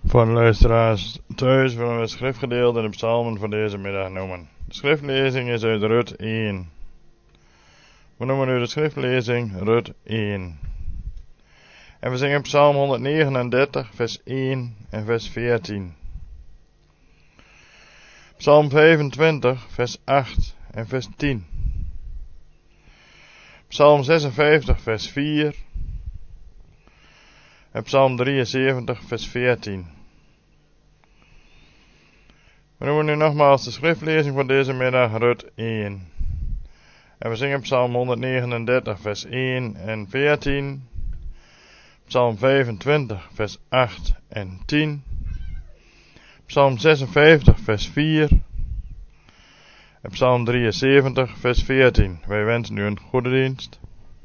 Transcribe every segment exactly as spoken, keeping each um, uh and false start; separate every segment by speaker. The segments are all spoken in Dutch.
Speaker 1: Voor de luisteraars thuis willen we het schriftgedeelte in de psalmen voor deze middag noemen. De schriftlezing is uit Rut één. We noemen nu de schriftlezing Rut één. En we zingen psalm honderdnegenendertig vers één en vers veertien. Psalm vijfentwintig vers acht en vers tien. Psalm zesenvijftig vers vier. En psalm drieënzeventig vers veertien. We noemen nu nogmaals de schriftlezing voor deze middag Rut één. En we zingen psalm honderdnegenendertig vers één en veertien. Psalm vijfentwintig vers acht en tien. Psalm zesenvijftig vers vier. En psalm drieënzeventig vers veertien. Wij wensen u een goede dienst.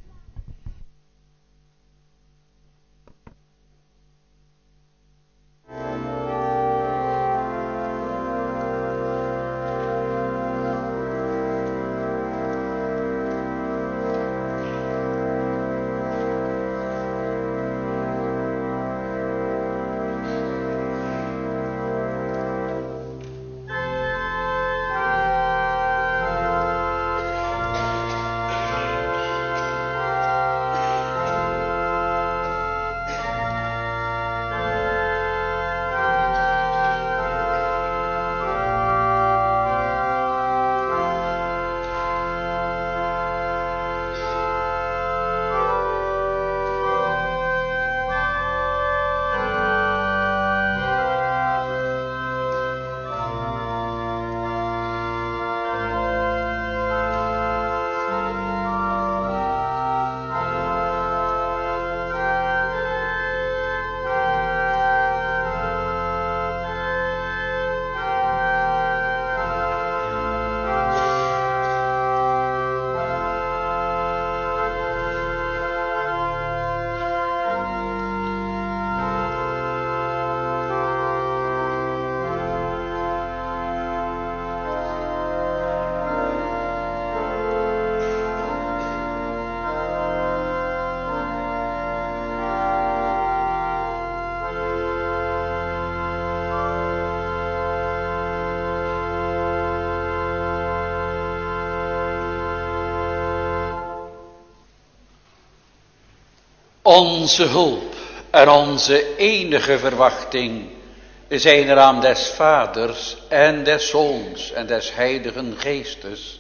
Speaker 2: Onze hulp en onze enige verwachting zijn de naam des Vaders en des Zoons en des Heiligen Geestes.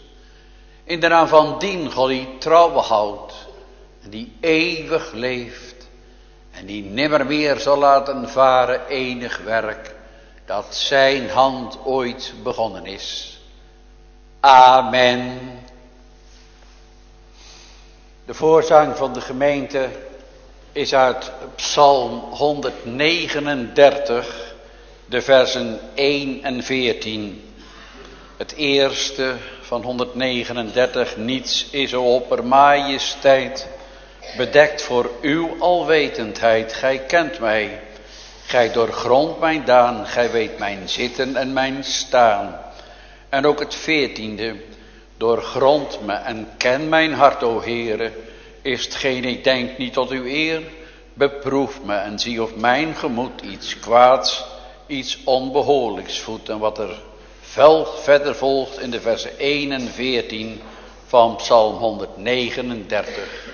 Speaker 2: In de naam van dien God die trouw houdt en die eeuwig leeft en die nimmer meer zal laten varen enig werk dat zijn hand ooit begonnen is. Amen. De voorzang van de gemeente is uit psalm honderdnegenendertig, de versen één en veertien. Het eerste van honderdnegenendertig, niets is o oppermajesteit, bedekt voor uw alwetendheid. Gij kent mij, gij doorgrondt mijn daan, gij weet mijn zitten en mijn staan. En ook het veertiende, doorgrond me en ken mijn hart, o Heere. Is hetgeen ik denk niet tot uw eer? Beproef me en zie of mijn gemoed iets kwaads, iets onbehoorlijks voedt. En wat er fel verder volgt in de versen één en veertien van psalm honderdnegenendertig.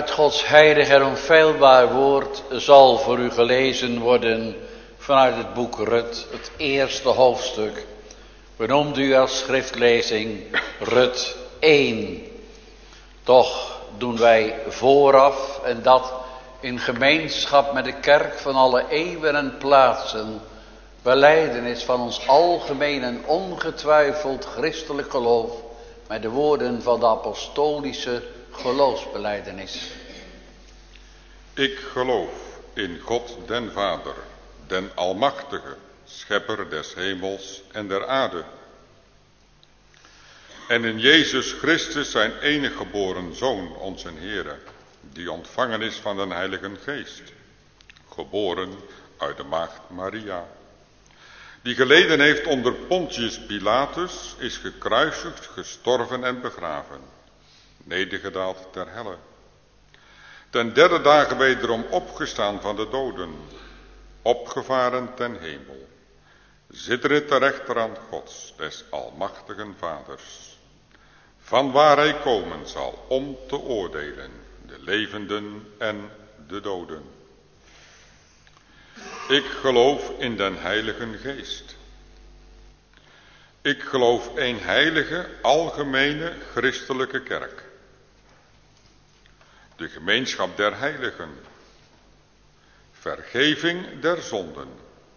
Speaker 2: uit Gods heilig en onfeilbaar woord zal voor u gelezen worden vanuit het boek Rut, het eerste hoofdstuk. Benoemd u als schriftlezing Rut één. Toch doen wij vooraf, en dat in gemeenschap met de kerk van alle eeuwen en plaatsen, belijdenis van ons algemeen en ongetwijfeld christelijk geloof met de woorden van de apostolische geloofsbelijdenis.
Speaker 3: Ik geloof in God den Vader, den Almachtige, schepper des hemels en der aarde. En in Jezus Christus zijn enige geboren Zoon, onze Heere, die ontvangen is van den Heilige Geest, geboren uit de maagd Maria, die geleden heeft onder Pontius Pilatus, is gekruisigd, gestorven en begraven, nedergedaald ter helle. Ten derde dagen wederom opgestaan van de doden, opgevaren ten hemel, zit er ter rechterhand Gods, des almachtigen Vaders, van waar hij komen zal om te oordelen, de levenden en de doden. Ik geloof in den Heilige Geest. Ik geloof een heilige, algemene, christelijke kerk. De gemeenschap der heiligen. Vergeving der zonden.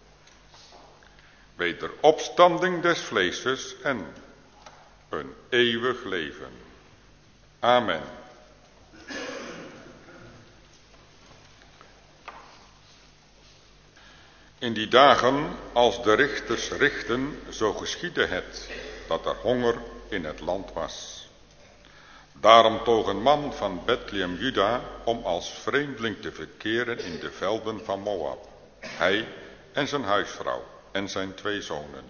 Speaker 3: Wederopstanding des vleeses en een eeuwig leven. Amen. In die dagen, als de richters richten, zo geschiedde het, dat er honger in het land was. Daarom toog een man van Bethlehem Juda om als vreemdeling te verkeren in de velden van Moab. Hij en zijn huisvrouw en zijn twee zonen.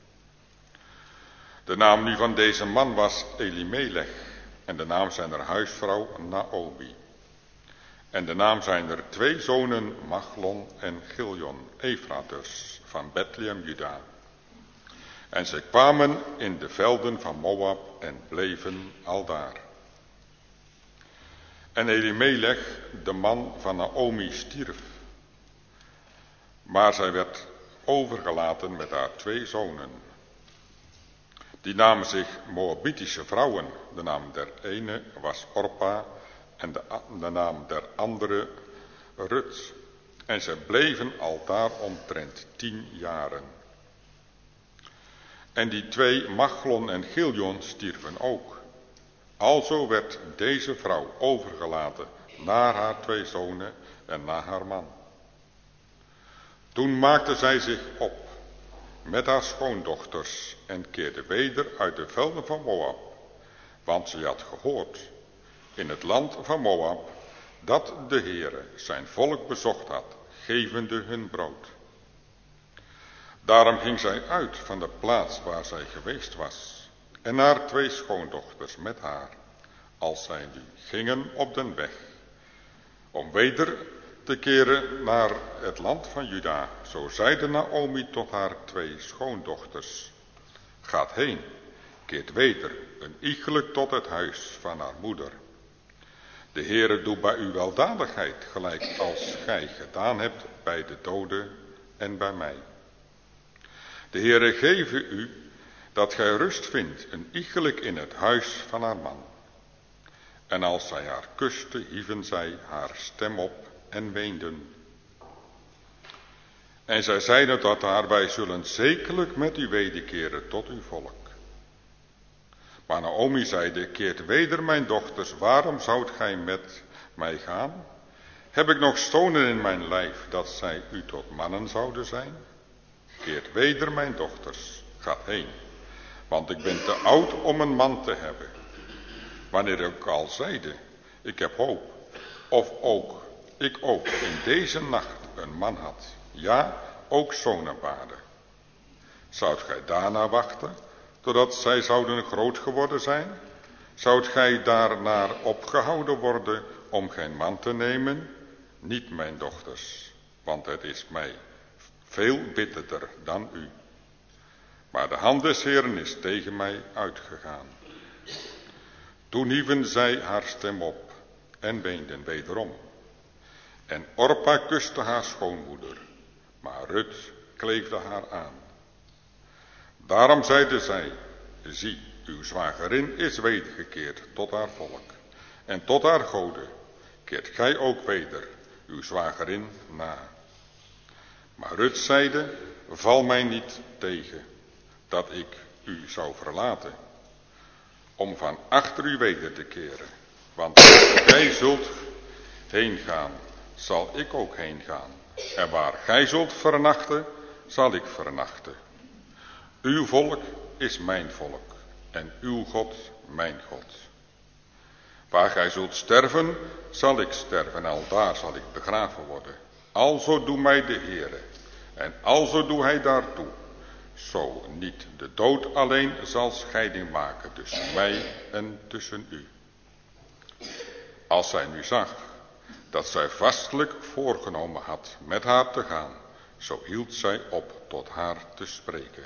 Speaker 3: De naam nu van deze man was Elimelech en de naam zijner huisvrouw Naomi. En de naam zijn er twee zonen, Machlon en Giljon, Efraters, van Bethlehem Juda. En zij kwamen in de velden van Moab en bleven aldaar. En Elimelech, de man van Naomi, stierf. Maar zij werd overgelaten met haar twee zonen. Die namen zich Moabitische vrouwen. De naam der ene was Orpa en de, de naam der andere Rut. En zij bleven aldaar omtrent tien jaren. En die twee, Machlon en Giljon, stierven ook. Alzo werd deze vrouw overgelaten naar haar twee zonen en naar haar man. Toen maakte zij zich op met haar schoondochters en keerde weder uit de velden van Moab, want ze had gehoord in het land van Moab dat de Heere zijn volk bezocht had, gevende hun brood. Daarom ging zij uit van de plaats waar zij geweest was en haar twee schoondochters met haar, als zij nu gingen op den weg, om weder te keren naar het land van Juda. Zo zeide Naomi tot haar twee schoondochters: gaat heen, keert weder een iegelijk tot het huis van haar moeder. De Heere doet bij u weldadigheid, gelijk als gij gedaan hebt bij de doden en bij mij. De Heere geve u dat gij rust vindt, een iegelijk in het huis van haar man. En als zij haar kuste, hieven zij haar stem op en weenden. En zij zeiden tot haar: wij zullen zekerlijk met u wederkeren tot uw volk. Maar Naomi zeide: keert weder, mijn dochters, waarom zoudt gij met mij gaan? Heb ik nog stonen in mijn lijf, dat zij u tot mannen zouden zijn? Keert weder, mijn dochters, gaat heen, want ik ben te oud om een man te hebben. Wanneer ik al zeide: ik heb hoop, of ook ik ook in deze nacht een man had, ja, ook zonen baarde. Zoudt gij daarna wachten, totdat zij zouden groot geworden zijn? Zoudt gij daarnaar opgehouden worden om geen man te nemen? Niet, mijn dochters, want het is mij veel bitterder dan u. Maar de hand des Heeren is tegen mij uitgegaan. Toen hieven zij haar stem op en weenden wederom. En Orpa kuste haar schoonmoeder, maar Rut kleefde haar aan. Daarom zeide zij, zie, uw zwagerin is wedergekeerd tot haar volk. En tot haar goden keert gij ook weder uw zwagerin na. Maar Rut zeide, val mij niet tegen, dat ik u zou verlaten, om van achter u weder te keren. Want waar gij zult heen gaan, zal ik ook heen gaan. En waar gij zult vernachten, zal ik vernachten. Uw volk is mijn volk, en uw God mijn God. Waar gij zult sterven, zal ik sterven, en aldaar zal ik begraven worden. Alzo doe mij de Heere, en alzo doe hij daartoe. Zo niet de dood alleen zal scheiding maken tussen mij en tussen u. Als zij nu zag dat zij vastelijk voorgenomen had met haar te gaan, zo hield zij op tot haar te spreken.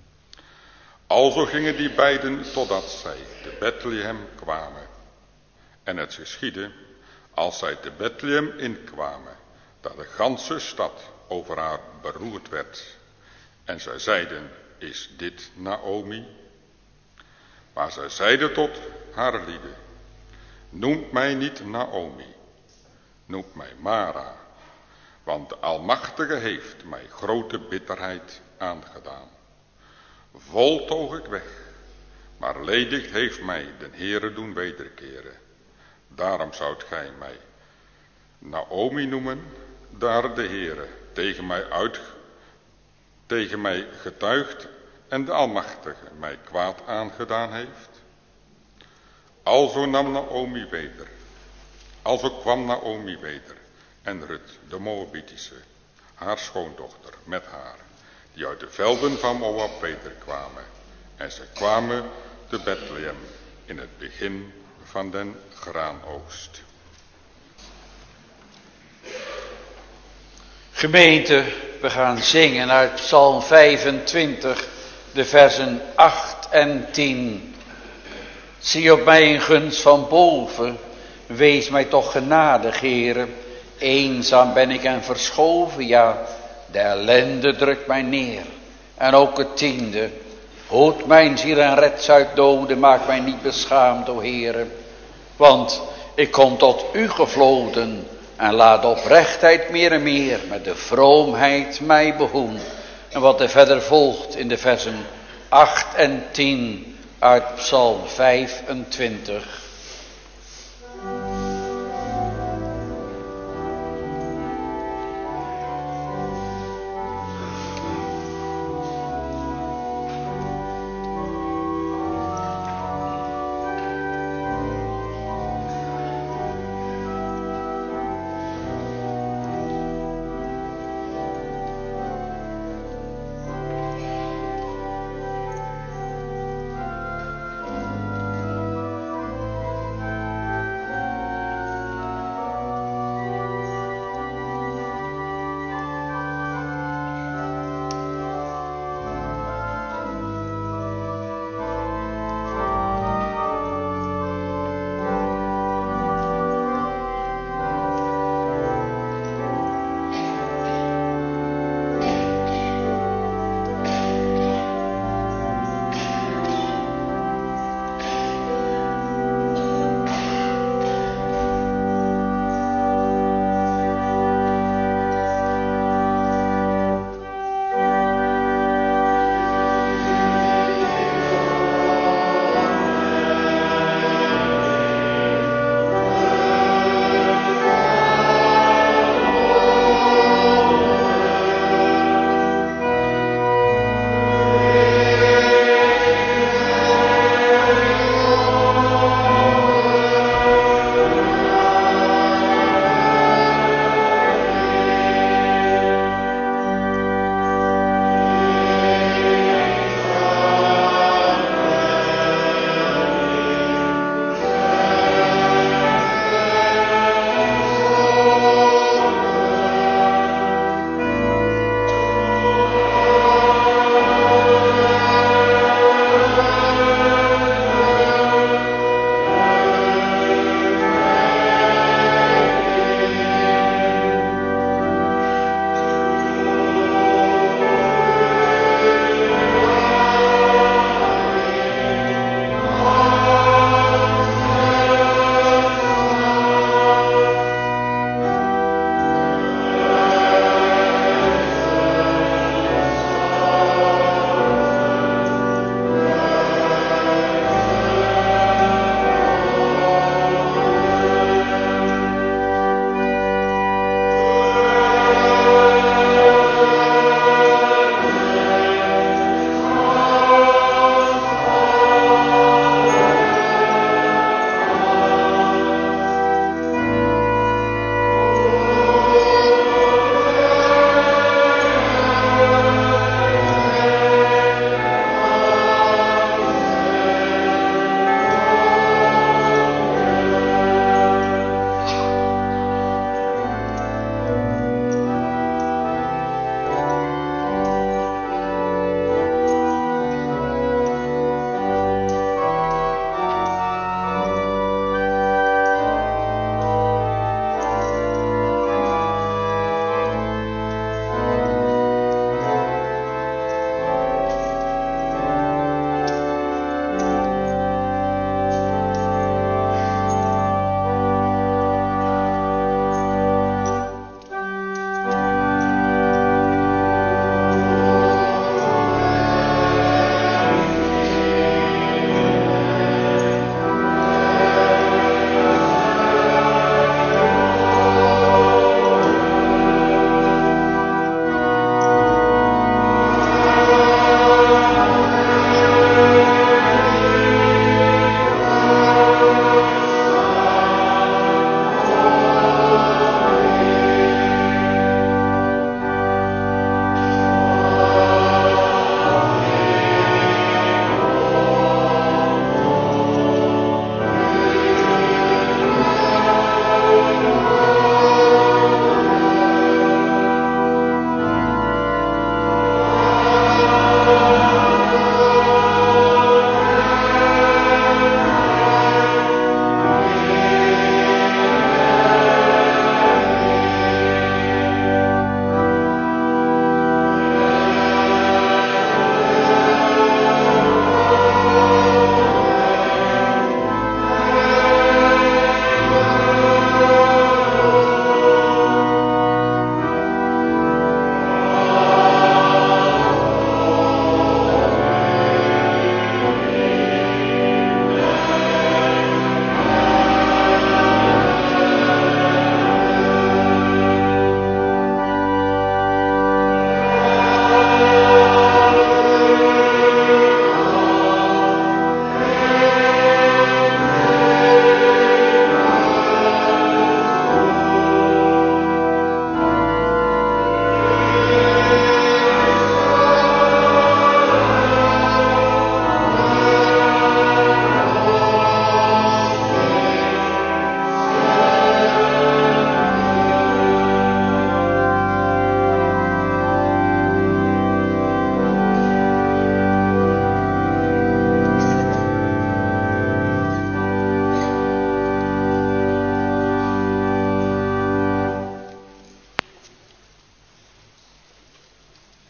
Speaker 3: Alzo gingen die beiden totdat zij te Bethlehem kwamen. En het geschiedde, als zij te Bethlehem inkwamen, dat de ganse stad over haar beroerd werd. En zij zeiden, is dit Naomi? Maar zij zeiden tot haar lieden, noemt mij niet Naomi, noemt mij Mara, want de Almachtige heeft mij grote bitterheid aangedaan. Vol toog ik weg, maar ledig heeft mij den Heere doen wederkeren. Daarom zoudt gij mij Naomi noemen, daar de Heere tegen mij uit, tegen mij getuigd en de Almachtige mij kwaad aangedaan heeft. Alzo nam Naomi weder, alzo kwam Naomi weder en Rut, de Moabitische, haar schoondochter, met haar, die uit de velden van Moab wederkwamen. En zij kwamen te Bethlehem in het begin van den graanoogst.
Speaker 2: Gemeente, we gaan zingen uit Psalm vijfentwintig, de versen acht en tien. Zie op mij een gunst van boven, wees mij toch genadig, Heere. Eenzaam ben ik en verschoven, ja, de ellende drukt mij neer. En ook het tiende, hoed mijn ziel en red uit doden, maak mij niet beschaamd, o Heere. Want ik kom tot u gevloden en laat oprechtheid meer en meer met de vroomheid mij behoen. En wat er verder volgt in de versen acht en tien uit Psalm vijfentwintig.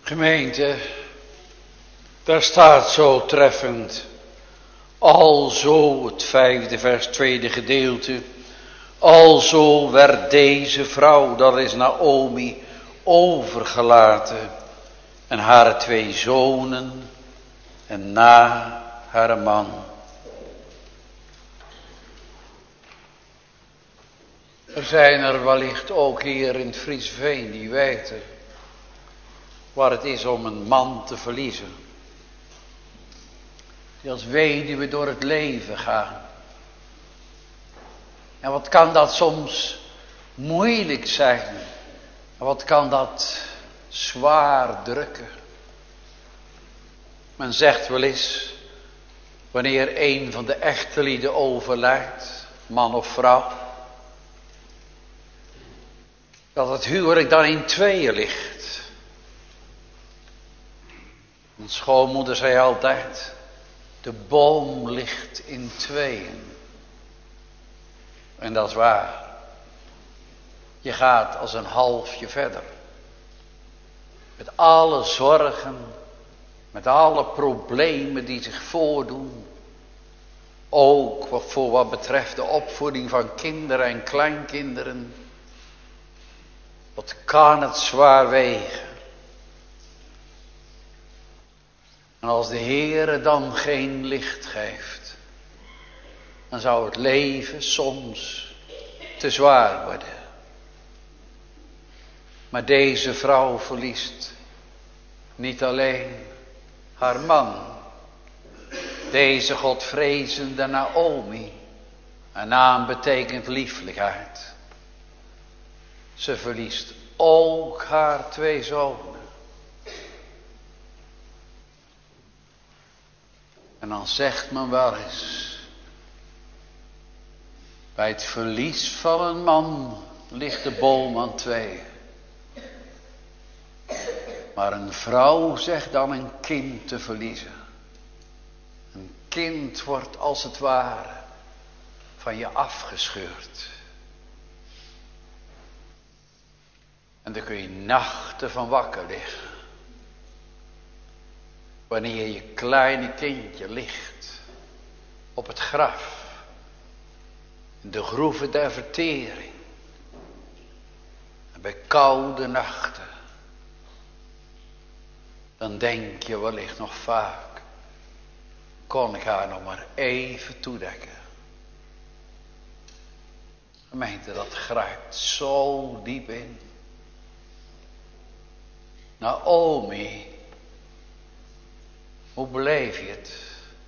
Speaker 2: Gemeente, daar staat zo treffend, alzo het vijfde vers tweede gedeelte, alzo werd deze vrouw, dat is Naomi, overgelaten en haar twee zonen en na haar man. Er zijn er wellicht ook hier in het Friesveen die weten waar het is om een man te verliezen. Die als weduwe door het leven gaan. En wat kan dat soms moeilijk zijn. En wat kan dat zwaar drukken. Men zegt wel eens, wanneer een van de echtelieden overlijdt, man of vrouw, dat het huwelijk dan in tweeën ligt. Mijn schoonmoeder zei altijd, de boom ligt in tweeën. En dat is waar. Je gaat als een halfje verder. Met alle zorgen, met alle problemen die zich voordoen. Ook voor wat betreft de opvoeding van kinderen en kleinkinderen. Wat kan het zwaar wegen. En als de Heere dan geen licht geeft, dan zou het leven soms te zwaar worden. Maar deze vrouw verliest niet alleen haar man. Deze godvrezende Naomi, een naam betekent lieflijkheid. Ze verliest ook haar twee zonen. En dan zegt men wel eens, bij het verlies van een man ligt de boom aan tweeën. Maar een vrouw zegt dan een kind te verliezen. Een kind wordt als het ware van je afgescheurd. En daar kun je nachten van wakker liggen. Wanneer je kleine kindje ligt op het graf. In de groeven der vertering. En bij koude nachten. Dan denk je wellicht nog vaak. Kon ik haar nog maar even toedekken. Gemeente, dat grijpt zo diep in. Naomi. Hoe beleef je het?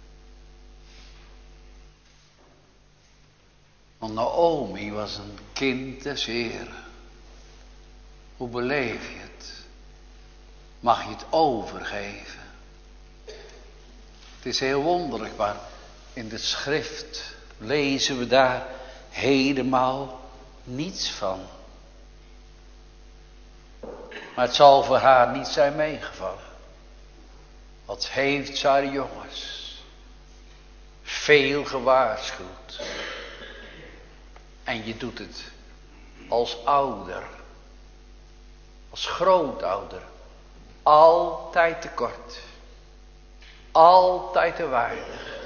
Speaker 2: Want Naomi was een kind des Heren. Hoe beleef je het? Mag je het overgeven? Het is heel wonderlijk, maar in de schrift lezen we daar helemaal niets van. Maar het zal voor haar niet zijn meegevallen. Wat heeft ze haar jongens veel gewaarschuwd. En je doet het als ouder, als grootouder, altijd tekort. Altijd te weinig.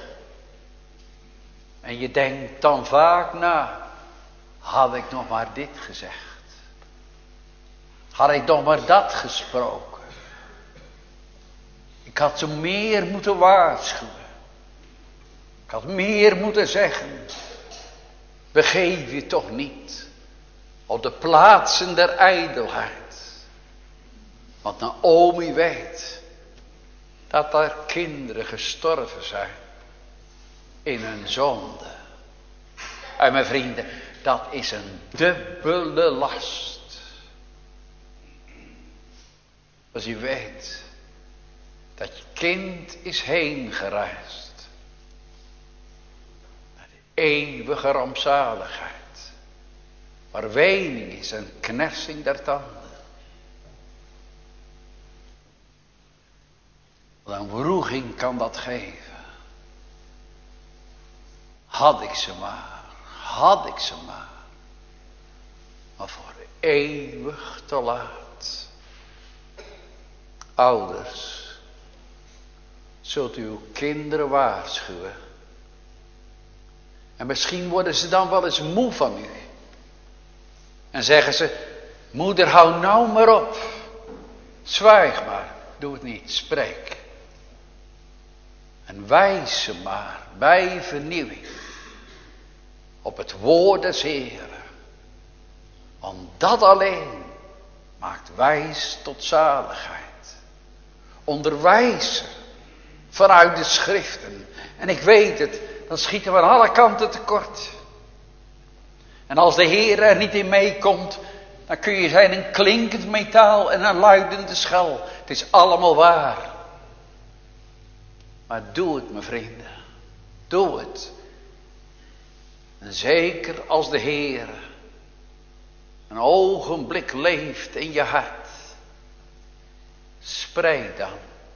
Speaker 2: En je denkt dan vaak na, had ik nog maar dit gezegd. Had ik nog maar dat gesproken. Ik had ze meer moeten waarschuwen. Ik had meer moeten zeggen. Begeef je toch niet op de plaatsen der ijdelheid. Want Naomi weet dat haar kinderen gestorven zijn in hun zonde. En mijn vrienden, dat is een dubbele last. Als je weet dat je kind is heen gereisd naar de eeuwige rampzaligheid. Waar wening is en knersing der tanden. Wat een wroeging kan dat geven. Had ik ze maar, had ik ze maar. Maar voor eeuwig te laat. Ouders, zult u uw kinderen waarschuwen. En misschien worden ze dan wel eens moe van u. En zeggen ze, moeder, hou nou maar op. Zwijg maar, doe het niet, spreek. En wijs ze maar bij vernieuwing op het woord des Heeren. Want dat alleen maakt wijs tot zaligheid. Onderwijzen vanuit de schriften. En ik weet het, dan schieten we aan alle kanten tekort. En als de Heer er niet in meekomt, dan kun je zijn een klinkend metaal en een luidende schel. Het is allemaal waar. Maar doe het, mijn vrienden. Doe het. En zeker als de Heer een ogenblik leeft in je hart. Spreek dan.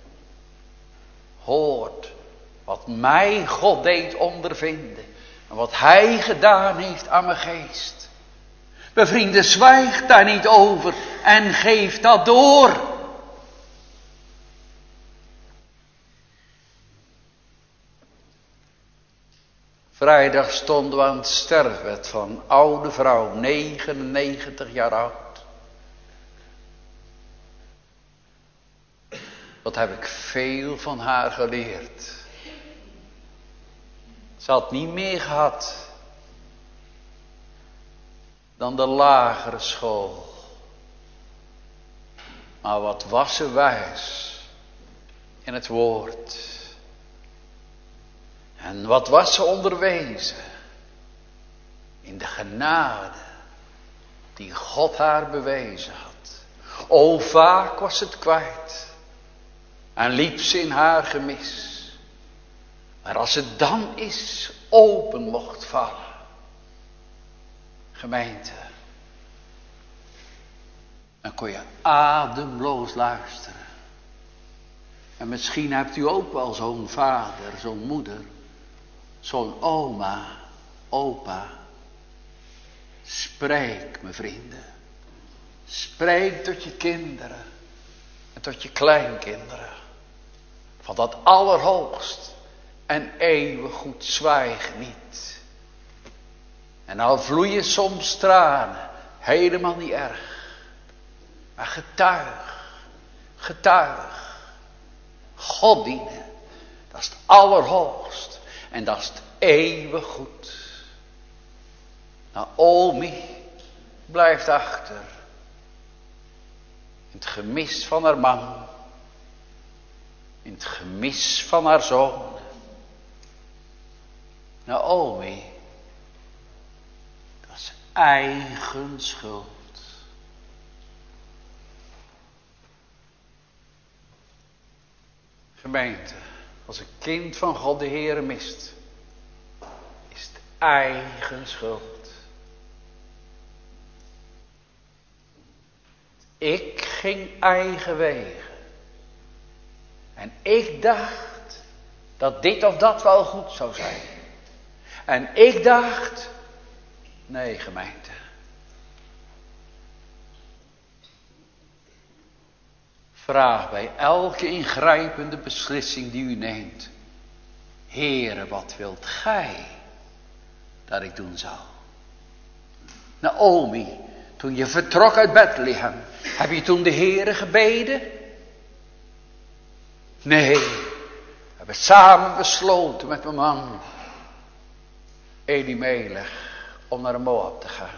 Speaker 2: Hoort wat mij God deed ondervinden. En wat Hij gedaan heeft aan mijn geest. Mijn vrienden, zwijg daar niet over. En geef dat door. Vrijdag stonden we aan het sterfbed van een oude vrouw, negenennegentig jaar oud. Wat heb ik veel van haar geleerd. Ze had niet meer gehad dan de lagere school. Maar wat was ze wijs in het woord. En wat was ze onderwezen in de genade die God haar bewezen had. O, vaak was het kwijt en liep ze in haar gemis. Maar als het dan is open mocht vallen. Gemeente. Dan kon je ademloos luisteren. En misschien hebt u ook wel zo'n vader, zo'n moeder. Zo'n oma, opa. Spreek, mijn vrienden. Spreek tot je kinderen. En tot je kleinkinderen. Van dat allerhoogst. En eeuwig goed, zwijg niet. En al vloeien soms tranen. Helemaal niet erg. Maar getuig. Getuig. God dienen. Dat is het allerhoogst. En dat is het eeuwig goed. Naomi blijft achter. In het gemis van haar man. In het gemis van haar zoon. Naomi. Dat is eigen schuld. Gemeente. Als een kind van God de Heere mist. Is het eigen schuld. Ik ging eigen wegen. En ik dacht dat dit of dat wel goed zou zijn. En ik dacht, nee gemeente. Vraag bij elke ingrijpende beslissing die u neemt. Heere, wat wilt gij dat ik doen zal? Naomi, toen je vertrok uit Bethlehem, heb je toen de Heere gebeden? Nee, we hebben samen besloten met mijn man Elimelech om naar Moab te gaan.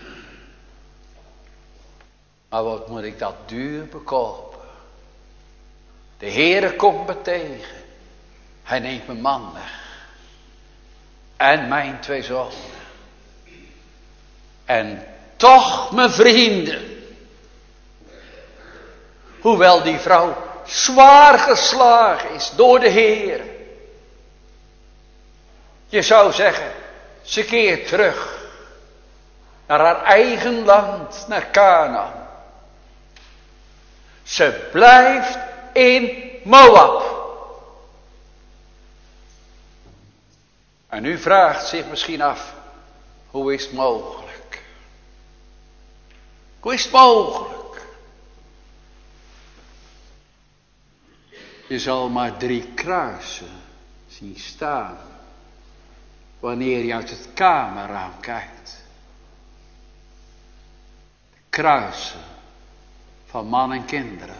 Speaker 2: Maar wat moet ik dat duur bekopen? De Heere komt me tegen. Hij neemt mijn man weg. En mijn twee zonen. En toch, mijn vrienden. Hoewel die vrouw zwaar geslagen is door de Heere. Je zou zeggen, ze keert terug. Naar haar eigen land, naar Kanaan. Ze blijft in Moab. En u vraagt zich misschien af, hoe is het mogelijk? Hoe is het mogelijk? Je zal maar drie kruisen zien staan wanneer je uit het kamerraam kijkt. De kruisen van man en kinderen.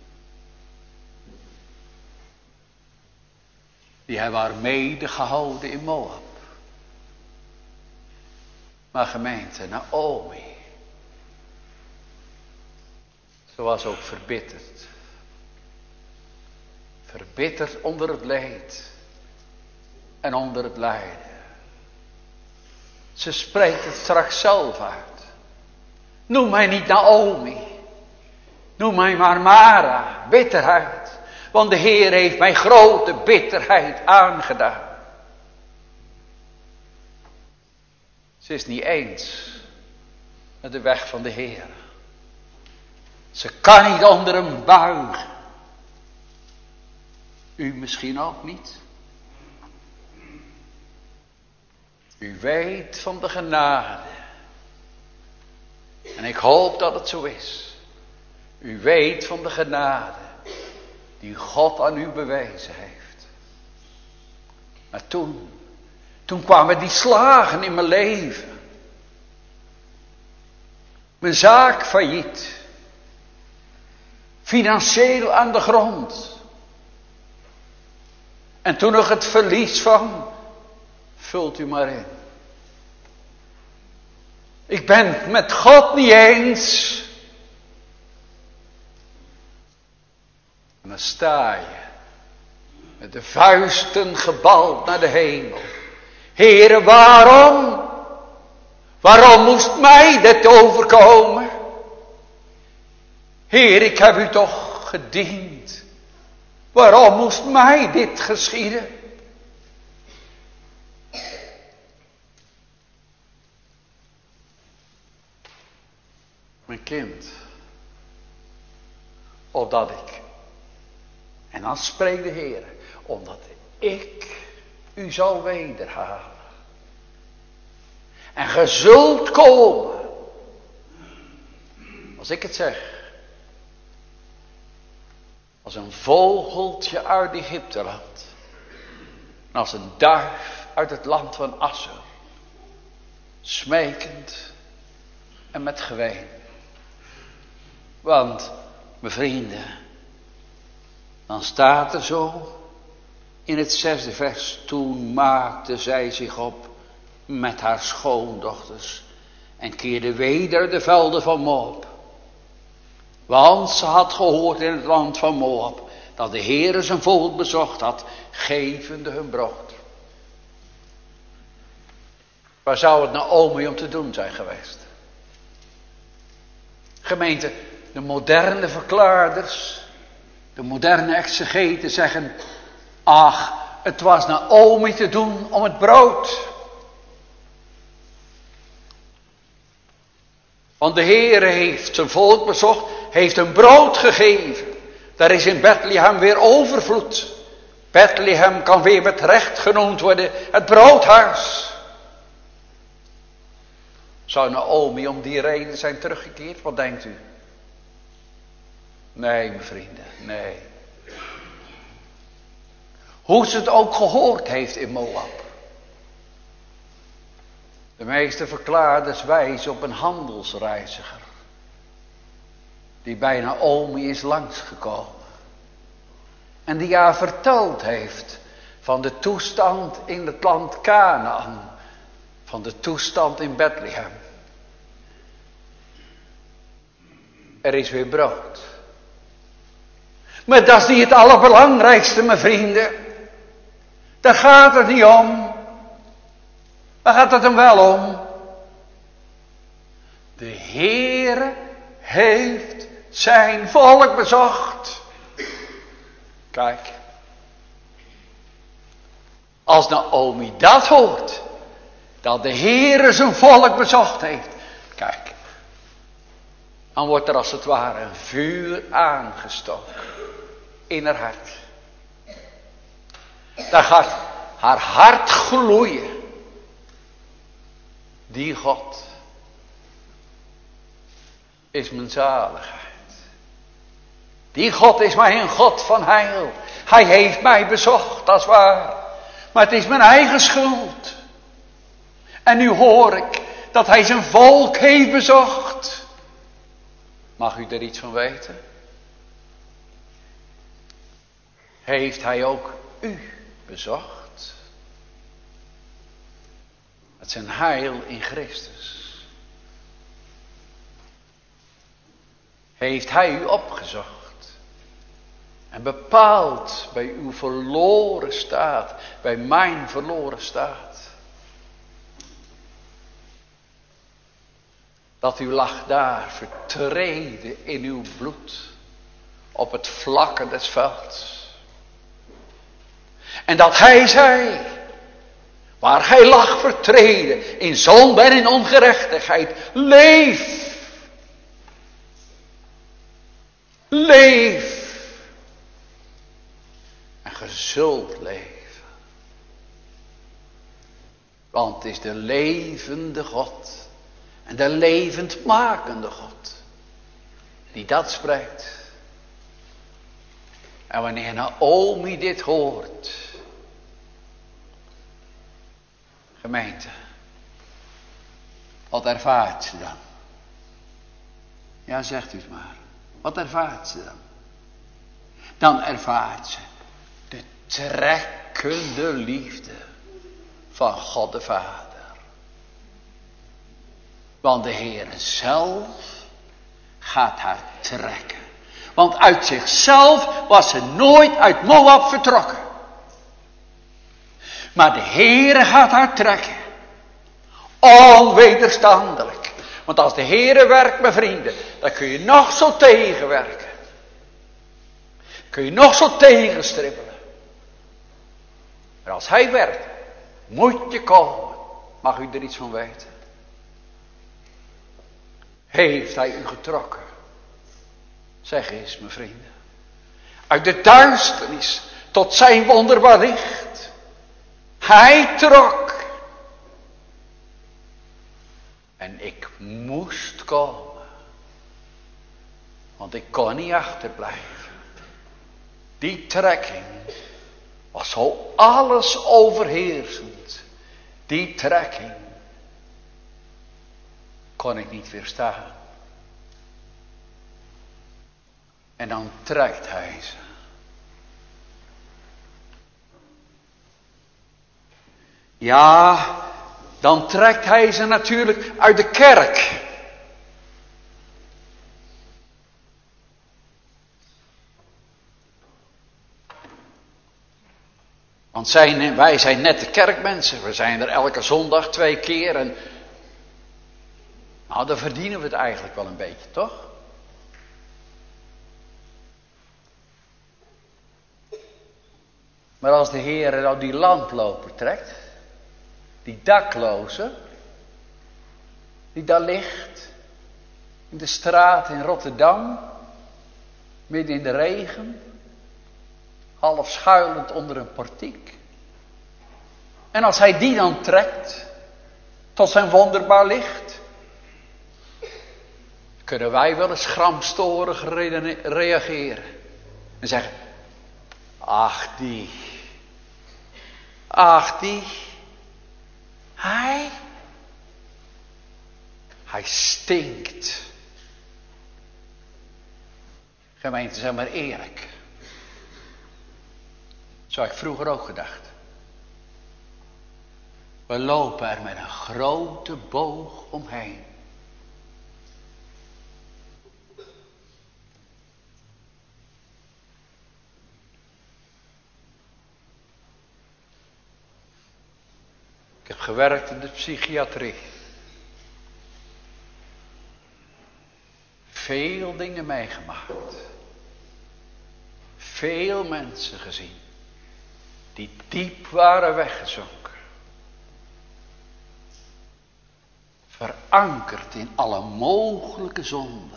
Speaker 2: Die hij waren medegehouden in Moab. Maar gemeente, Naomi, ze was ook verbitterd. Verbitterd onder het leed en onder het lijden. Ze spreekt het straks zelf uit. Noem mij niet Naomi. Noem mij maar Mara, bitterheid. Want de Heer heeft mij grote bitterheid aangedaan. Ze is niet eens met de weg van de Heer. Ze kan niet onder hem buigen. U misschien ook niet. U weet van de genade. En ik hoop dat het zo is. U weet van de genade die God aan u bewezen heeft. Maar toen, toen kwamen die slagen in mijn leven. Mijn zaak failliet. Financieel aan de grond. En toen nog het verlies van, vult u maar in. Ik ben het met God niet eens. En dan sta je met de vuisten gebald naar de hemel. Heere, waarom? Waarom moest mij dit overkomen? Heer, ik heb u toch gediend. Waarom moest mij dit geschieden? Mijn kind, opdat ik, en dan spreekt de Heer, omdat ik u zal wederhalen. En ge zult komen, als ik het zeg, als een vogeltje uit Egypteland, en als een duif uit het land van Assur, smekend en met geween. Want, mijn vrienden, dan staat er zo in het zesde vers, toen maakte zij zich op met haar schoondochters en keerde weder de velden van Moab. Want ze had gehoord in het land van Moab dat de Heere zijn volk bezocht had, gevende hun brood. Waar zou het Naomi om te doen zijn geweest? Gemeente, de moderne verklaarders, de moderne exegeten zeggen, ach, het was Naomi te doen om het brood. Want de Heere heeft zijn volk bezocht, heeft een brood gegeven. Daar is in Bethlehem weer overvloed. Bethlehem kan weer met recht genoemd worden het broodhuis. Zou Naomi om die reden zijn teruggekeerd? Wat denkt u? Nee, mijn vrienden, nee. Hoe ze het ook gehoord heeft in Moab. De meeste verklaarders wijzen op een handelsreiziger. Die bij Naomi is langsgekomen. En die haar verteld heeft van de toestand in het land Kanaan. Van de toestand in Bethlehem. Er is weer brood. Maar dat is niet het allerbelangrijkste, mijn vrienden. Daar gaat het niet om. Waar gaat het hem wel om? De Heere heeft zijn volk bezocht. Kijk. Als Naomi dat hoort. Dat de Heere zijn volk bezocht heeft. Kijk. Dan wordt er als het ware een vuur aangestoken. In haar hart. Daar gaat haar hart gloeien. Die God is mijn zaligheid. Die God is mij een God van heil. Hij heeft mij bezocht, dat is waar. Maar het is mijn eigen schuld. En nu hoor ik dat hij zijn volk heeft bezocht. Mag u er iets van weten? Heeft hij ook u bezocht? Het zijn heil in Christus. Heeft hij u opgezocht? En bepaald bij uw verloren staat, bij mijn verloren staat. Dat u lag daar vertreden in uw bloed, op het vlakke des velds. En dat hij zei, waar hij lag vertreden, in zonde en in ongerechtigheid, leef. Leef. En ge zult leven. Want het is de levende God. En de levendmakende God. Die dat spreekt. En wanneer Naomi dit hoort. Gemeente. Wat ervaart ze dan? Ja, zegt u het maar. Wat ervaart ze dan? Dan ervaart ze de trekkende liefde van God de Vader. Want de Heer zelf gaat haar trekken. Want uit zichzelf was ze nooit uit Moab vertrokken. Maar de Heer gaat haar trekken. Onwederstandelijk. Want als de Heer werkt, mijn vrienden, dan kun je nog zo tegenwerken. Kun je nog zo tegenstribbelen. Maar als hij werkt, moet je komen. Mag u er iets van weten? Heeft hij u getrokken? Zeg eens, mijn vrienden. Uit de duisternis tot zijn wonderbaar licht. Hij trok. En ik moest komen. Want ik kon niet achterblijven. Die trekking was zo alles overheersend. Die trekking kon ik niet weerstaan. En dan trekt hij ze. Ja, dan trekt hij ze natuurlijk uit de kerk. Want zijn, wij zijn net de kerkmensen. We zijn er elke zondag twee keer. En nou, dan verdienen we het eigenlijk wel een beetje, toch? Maar als de Heer nou die landloper trekt, die dakloze, die daar ligt, in de straat in Rotterdam, midden in de regen, half schuilend onder een portiek. En als hij die dan trekt, tot zijn wonderbaar licht, kunnen wij wel eens gramstorig reageren. En zeggen, ach die, ach die, hij, hij stinkt. Gemeente, zeg maar eerlijk. Zo heb ik vroeger ook gedacht. We lopen er met een grote boog omheen. Ik heb gewerkt in de psychiatrie. Veel dingen meegemaakt. Veel mensen gezien. Die diep waren weggezonken. Verankerd in alle mogelijke zonden.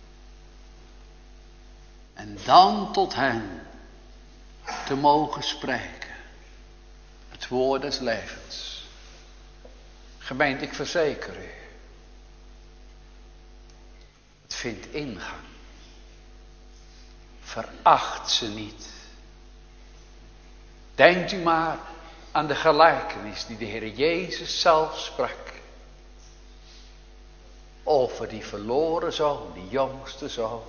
Speaker 2: En dan tot hen te mogen spreken. Het woord des levens. Gemeente, ik verzeker u. Het vindt ingang. veracht ze niet. Denkt u maar aan de gelijkenis die de Heer Jezus zelf sprak. Over die verloren zoon, die jongste zoon.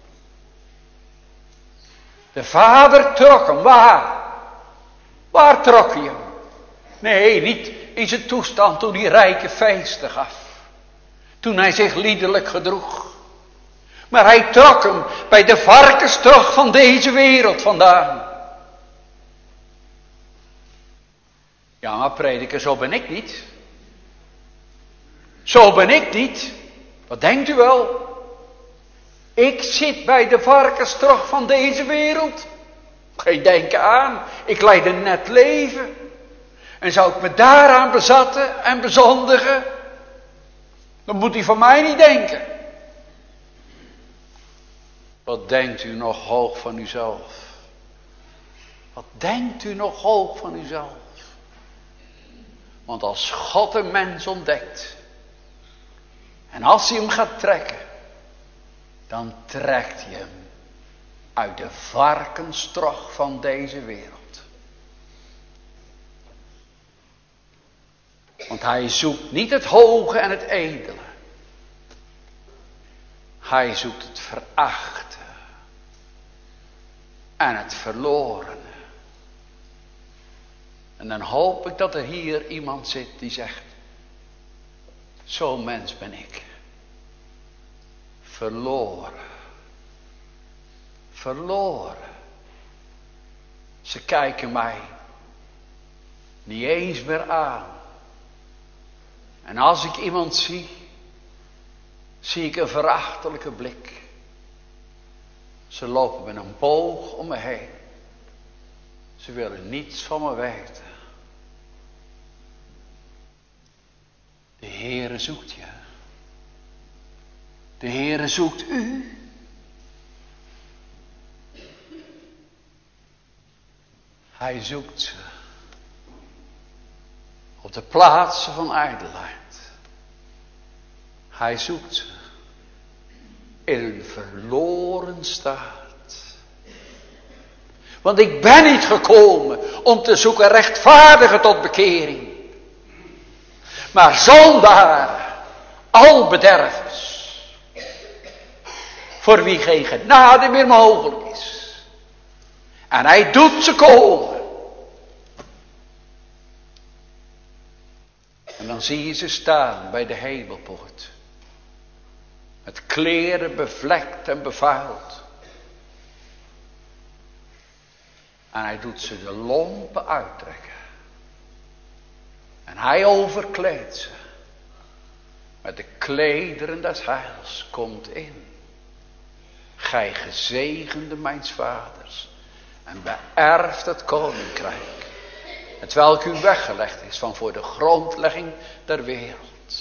Speaker 2: De vader trok hem, waar? Waar trok hij hem? Nee, niet in zijn toestand toen hij rijke feesten gaf. Toen hij zich liederlijk gedroeg. Maar hij trok hem bij de varkenstrog van deze wereld vandaan. Ja, maar prediker, zo ben ik niet. Zo ben ik niet. Wat denkt u wel? Ik zit bij de varkenstrog van deze wereld. Geen denken aan. Ik leid een net leven. En zou ik me daaraan bezatten en bezondigen, dan moet u van mij niet denken. Wat denkt u nog hoog van uzelf? Wat denkt u nog hoog van uzelf? Want als God een mens ontdekt, en als hij hem gaat trekken, dan trekt hij hem uit de varkenstrog van deze wereld. Want hij zoekt niet het hoge en het edele. Hij zoekt het verachte en het verlorene. En dan hoop ik dat er hier iemand zit die zegt, zo'n mens ben ik. Verloren. Verloren. Ze kijken mij niet eens meer aan. En als ik iemand zie, zie ik een verachtelijke blik. Ze lopen met een boog om me heen. Ze willen niets van me weten. De Heere zoekt je. De Heere zoekt u. Hij zoekt ze. Op de plaatsen van ijdelheid. Hij zoekt ze. In een verloren staat. Want ik ben niet gekomen om te zoeken rechtvaardigen tot bekering. Maar zondaren, al bedervers. Voor wie geen genade meer mogelijk is. En hij doet ze komen. En dan zie je ze staan bij de hemelpoort. Met kleren bevlekt en bevuild. En hij doet ze de lompen uittrekken. En hij overkleedt ze. Met de klederen des heils komt in. Gij gezegende mijns vaders. En beërft het koninkrijk. Het welk u weggelegd is van voor de grondlegging der wereld.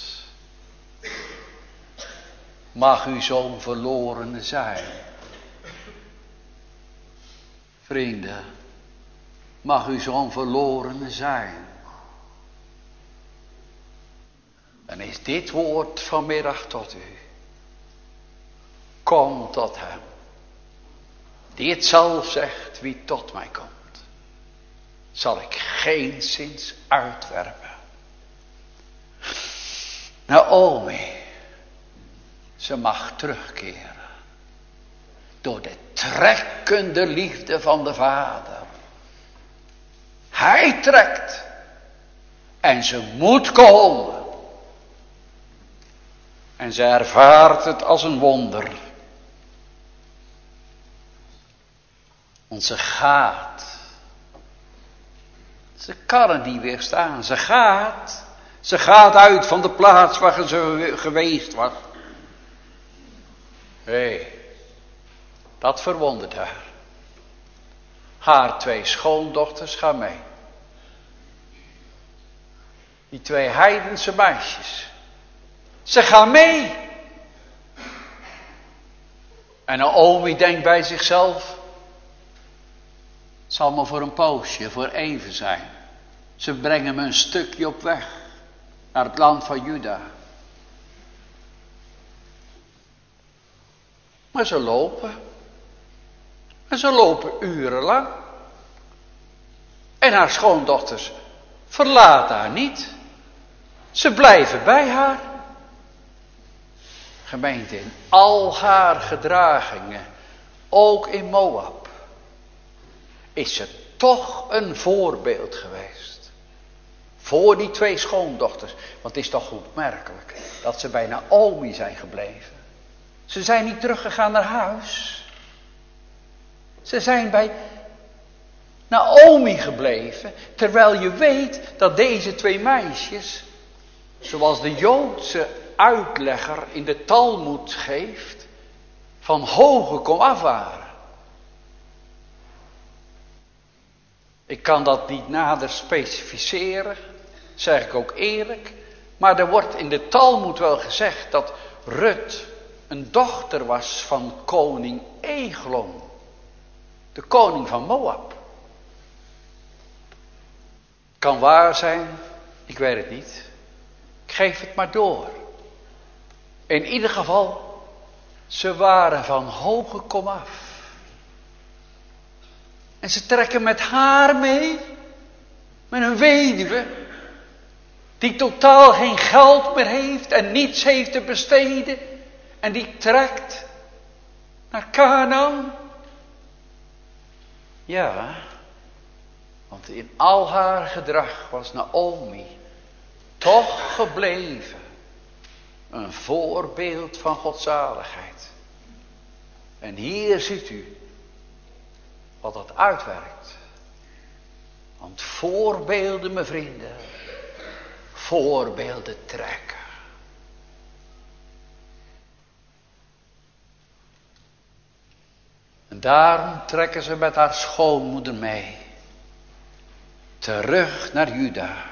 Speaker 2: Mag u zo'n verlorene zijn. Vrienden, mag u zo'n verlorene zijn. Dan is dit woord vanmiddag tot u. Kom tot hem. Die het zelf zegt, wie tot mij komt. Zal ik geenszins uitwerpen. Naomi, ze mag terugkeren. Door de trekkende liefde van de Vader. Hij trekt. En ze moet komen. En ze ervaart het als een wonder. Want ze gaat. Ze kan het niet weerstaan. Ze gaat. Ze gaat uit van de plaats waar ze geweest was. Hé, hey, dat verwondert haar. Haar twee schoondochters gaan mee. Die twee heidense meisjes. Ze gaan mee. En Naomi denkt bij zichzelf. Het zal maar voor een poosje, voor even zijn. Ze brengen me een stukje op weg. Naar het land van Juda. Maar ze lopen. En ze lopen urenlang. En haar schoondochters verlaten haar niet. Ze blijven bij haar. Gemeente, in al haar gedragingen, ook in Moab, is ze toch een voorbeeld geweest. Voor die twee schoondochters. Want het is toch opmerkelijk dat ze bij Naomi zijn gebleven. Ze zijn niet teruggegaan naar huis. Ze zijn bij Naomi gebleven. Terwijl je weet dat deze twee meisjes, zoals de Joodse uitlegger in de Talmoed geeft, van hoge komaf waren. Ik kan dat niet nader specificeren, zeg ik ook eerlijk. Maar er wordt in de Talmoed wel gezegd dat Rut een dochter was van koning Eglon. De koning van Moab. Kan waar zijn, ik weet het niet. Ik geef het maar door. In ieder geval, ze waren van hoge komaf. En ze trekken met haar mee, met een weduwe, die totaal geen geld meer heeft en niets heeft te besteden. En die trekt naar Kanaan. Ja, want in al haar gedrag was Naomi toch gebleven een voorbeeld van godzaligheid. En hier ziet u wat dat uitwerkt. Want voorbeelden, mijn vrienden, voorbeelden trekken. En daarom trekken ze met haar schoonmoeder mee. Terug naar Juda.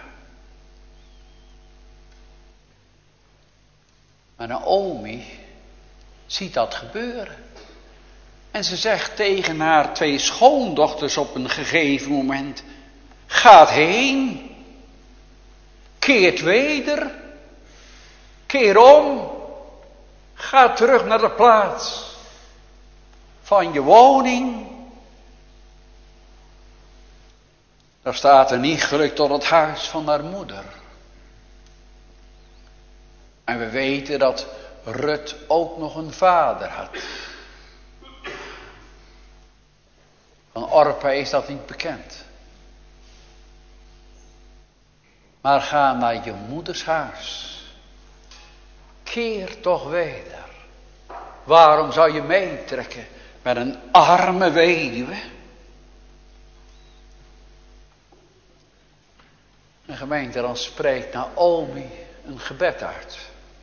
Speaker 2: Maar Naomi ziet dat gebeuren. En ze zegt tegen haar twee schoondochters op een gegeven moment: gaat heen. Keert weder. Keer om. Ga terug naar de plaats van je woning. Daar staat een iegelijk tot het huis van haar moeder. En we weten dat Rut ook nog een vader had. Van Orpa is dat niet bekend. Maar ga naar je moeders huis. Keer toch weder. Waarom zou je meetrekken met een arme weduwe? Een gemeente, dan spreekt Naomi een gebed uit.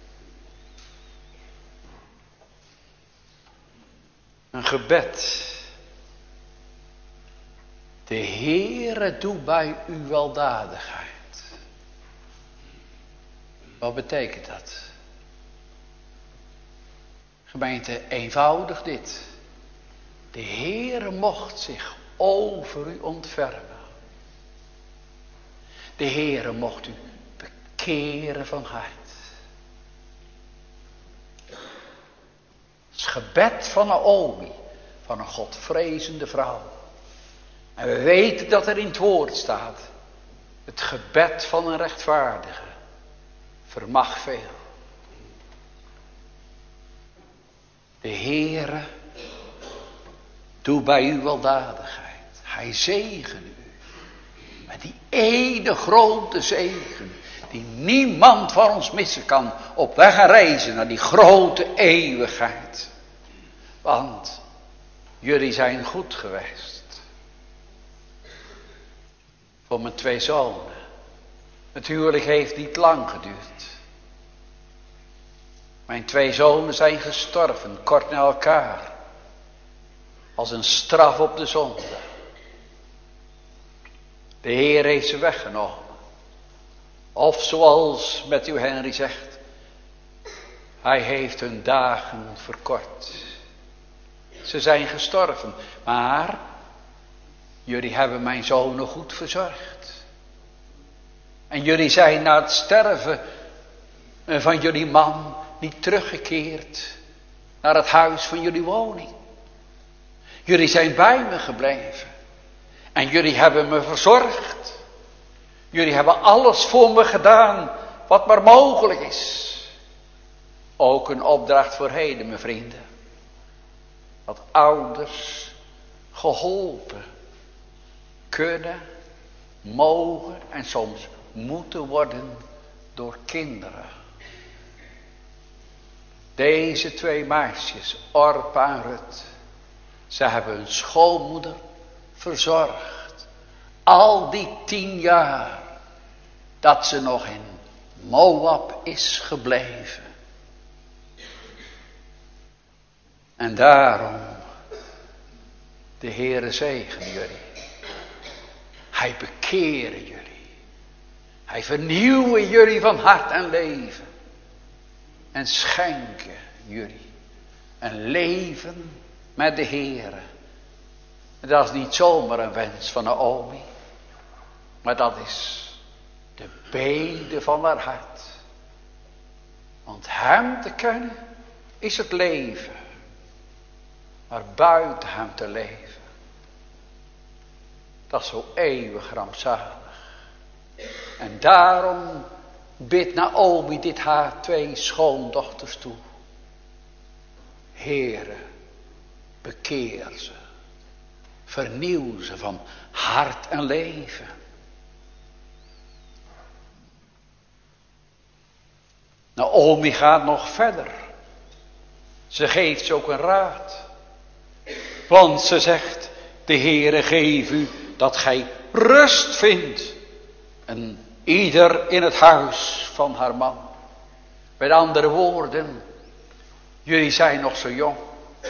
Speaker 2: Een gebed. De Heere doet bij u weldadigheid. Wat betekent dat? Gemeente, eenvoudig dit. De Heere mocht zich over u ontfermen. De Heere mocht u bekeren van hart. Het gebed van Naomi, van een godvrezende vrouw. En we weten dat er in het woord staat: het gebed van een rechtvaardige vermag veel. De Heere doet bij u weldadigheid. Hij zegen u. Met die ene grote zegen die niemand van ons missen kan, op weg gaan reizen naar die grote eeuwigheid. Want jullie zijn goed geweest. Voor mijn twee zonen. Het huwelijk heeft niet lang geduurd. Mijn twee zonen zijn gestorven, kort na elkaar. Als een straf op de zonde. De Heer heeft ze weggenomen. Of zoals Matthew Henry zegt: hij heeft hun dagen verkort. Ze zijn gestorven, maar jullie hebben mijn zonen goed verzorgd. En jullie zijn na het sterven van jullie man niet teruggekeerd naar het huis van jullie woning. Jullie zijn bij me gebleven. En jullie hebben me verzorgd. Jullie hebben alles voor me gedaan wat maar mogelijk is. Ook een opdracht voor heden, mijn vrienden. Dat ouders geholpen kunnen, mogen en soms moeten worden door kinderen. Deze twee meisjes, Orpa en Rut, ze hebben hun schoonmoeder verzorgd. Al die tien jaar dat ze nog in Moab is gebleven. En daarom, de Heere zegene jullie. Hij bekeren jullie. Hij vernieuwen jullie van hart en leven. En schenken jullie een leven met de Heere. En dat is niet zomaar een wens van Naomi. Maar dat is de bede van haar hart. Want hem te kennen is het leven. Maar buiten hem te leven. Dat is zo eeuwig rampzalig. En daarom bidt Naomi dit haar twee schoondochters toe. Heere, bekeer ze. Vernieuw ze van hart en leven. Naomi gaat nog verder. Ze geeft ze ook een raad. Want ze zegt, de Heere geef u dat gij rust vindt. En ieder in het huis van haar man. Met andere woorden, jullie zijn nog zo jong.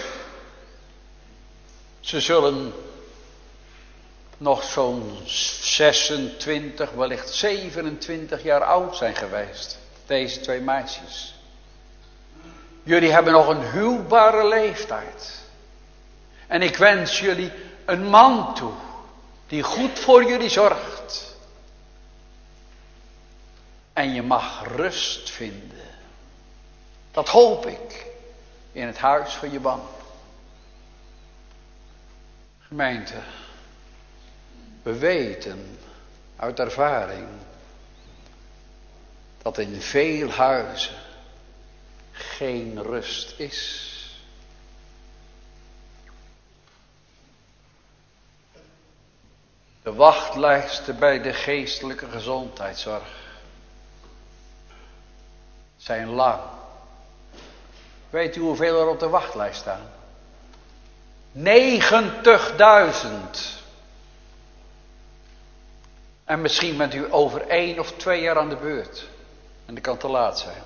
Speaker 2: Ze zullen nog zo'n zesentwintig, wellicht zevenentwintig jaar oud zijn geweest. Deze twee meisjes. Jullie hebben nog een huwbare leeftijd. En ik wens jullie een man toe. Die goed voor jullie zorgt. En je mag rust vinden. Dat hoop ik. In het huis van je man. Gemeente. We weten uit ervaring. Dat in veel huizen geen rust is. De wachtlijsten bij de geestelijke gezondheidszorg zijn lang. Weet u hoeveel er op de wachtlijst staan? negentigduizend. En misschien bent u over één of twee jaar aan de beurt. En dat kan te laat zijn.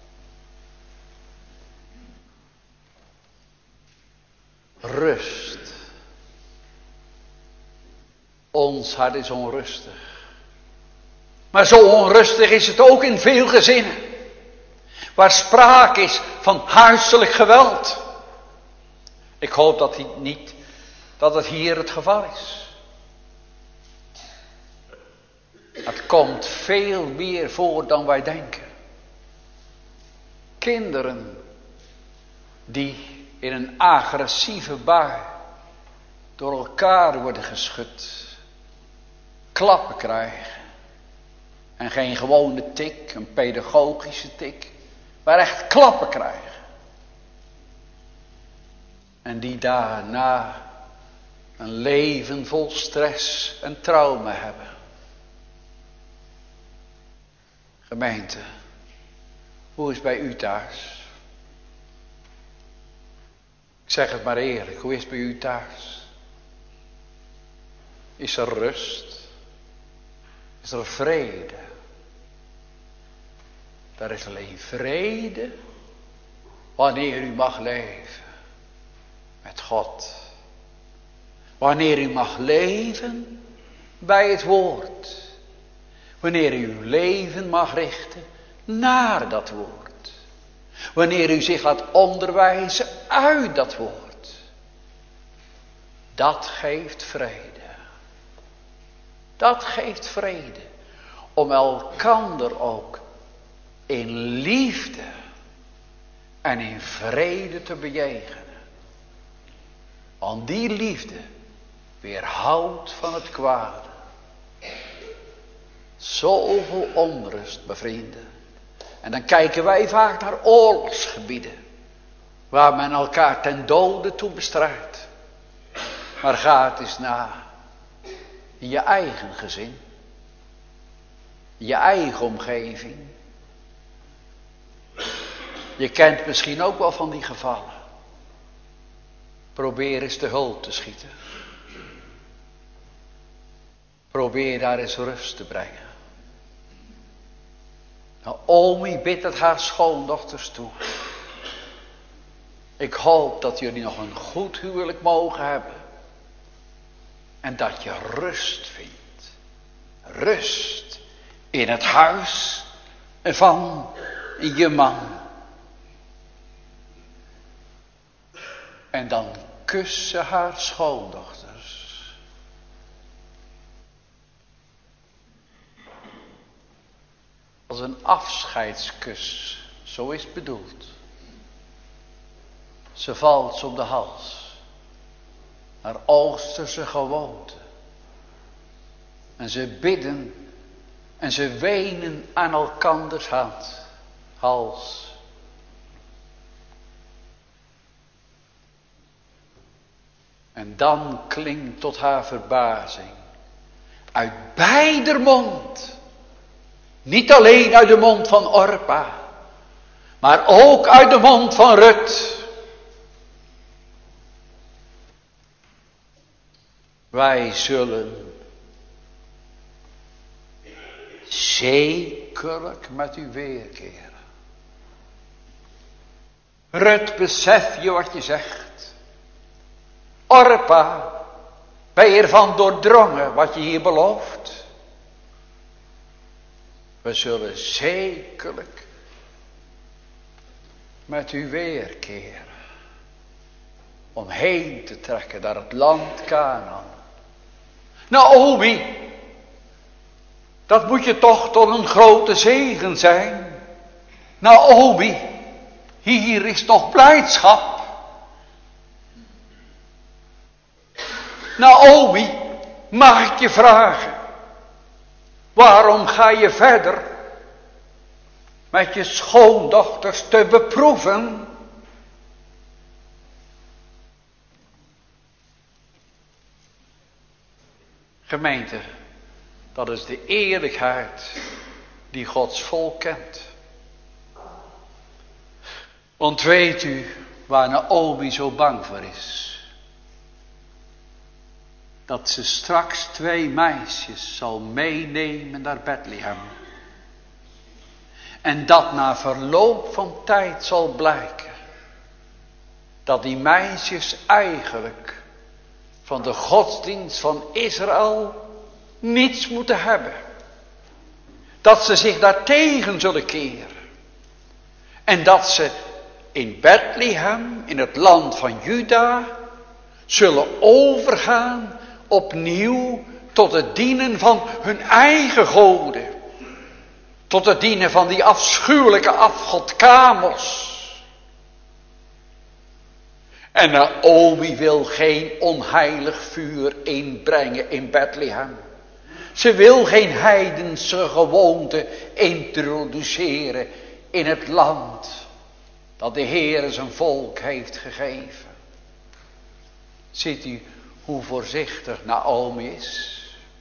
Speaker 2: Rust. Ons hart is onrustig. Maar zo onrustig is het ook in veel gezinnen. Waar sprake is van huiselijk geweld. Ik hoop dat het niet, dat het hier het geval is. Het komt veel meer voor dan wij denken. Kinderen die in een agressieve bui door elkaar worden geschud. Klappen krijgen. En geen gewone tik, een pedagogische tik. Maar echt klappen krijgen. En die daarna een leven vol stress en trauma hebben. Gemeente, hoe is het bij u thuis? Ik zeg het maar eerlijk, hoe is het bij u thuis? Is er rust? Is er vrede? Daar is alleen vrede wanneer u mag leven met God. Wanneer u mag leven bij het woord. Wanneer u uw leven mag richten naar dat woord. Wanneer u zich laat onderwijzen uit dat woord. Dat geeft vrede. Dat geeft vrede. Om elkander ook in liefde en in vrede te bejegenen. Want die liefde weerhoudt van het kwade. Zoveel onrust, bevrienden. En dan kijken wij vaak naar oorlogsgebieden. Waar men elkaar ten dode toe bestrijdt. Maar ga het eens na. In je eigen gezin. In je eigen omgeving. Je kent misschien ook wel van die gevallen. Probeer eens te hulp te schieten. Probeer daar eens rust te brengen. Naomi bidt het haar schoondochters toe. Ik hoop dat jullie nog een goed huwelijk mogen hebben. En dat je rust vindt. Rust in het huis van je man. En dan kust ze haar schoondochters. Als een afscheidskus, zo is het bedoeld. Ze valt ze op de hals. Naar Oosterse gewoonte. En ze bidden en ze wenen aan elkanders hand, hals. En dan klinkt tot haar verbazing uit beider mond, niet alleen uit de mond van Orpa, maar ook uit de mond van Rut. Wij zullen zekerlijk met u weerkeren. Rut, besef je wat je zegt. Orpa, ben je ervan doordrongen wat je hier belooft? We zullen zekerlijk met u weerkeren. Om heen te trekken naar het land Kanaan. Naomi, dat moet je toch tot een grote zegen zijn. Naomi, hier is toch blijdschap. Naomi, mag ik je vragen, waarom ga je verder met je schoondochters te beproeven? Gemeente, dat is de eerlijkheid die Gods volk kent. Want weet u waar Naomi zo bang voor is? Dat ze straks twee meisjes zal meenemen naar Bethlehem. En dat na verloop van tijd zal blijken dat die meisjes eigenlijk van de godsdienst van Israël niets moeten hebben. Dat ze zich daartegen zullen keren. En dat ze in Bethlehem, in het land van Juda, zullen overgaan opnieuw tot het dienen van hun eigen goden. Tot het dienen van die afschuwelijke afgod Kamos. En Naomi wil geen onheilig vuur inbrengen in Bethlehem. Ze wil geen heidense gewoonte introduceren in het land dat de Heer zijn volk heeft gegeven. Ziet u hoe voorzichtig Naomi is?